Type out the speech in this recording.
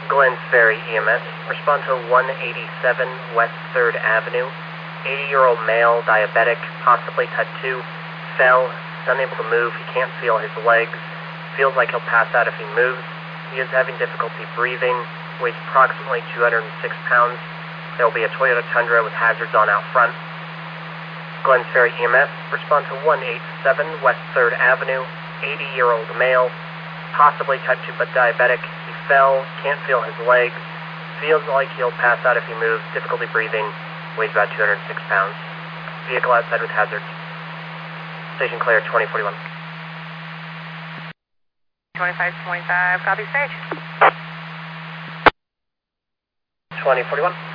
Glens Ferry EMS, respond to 187 West 3rd Avenue. 80-year-old male, diabetic, possibly type 2, fell, is unable to move, he can't feel his legs, feels like he'll pass out if he moves. He is having difficulty breathing, weighs approximately 206 pounds. There will be a Toyota Tundra with hazards on out front. Glens Ferry EMS, respond to 187 West 3rd Avenue. 80-year-old male, possibly type 2 but diabetic. He fell, can't feel his legs, feels like he'll pass out if he moves, difficulty breathing, weighs about 206 pounds. Vehicle outside with hazards. Station clear, 2041. 2525, copy stage. 2041.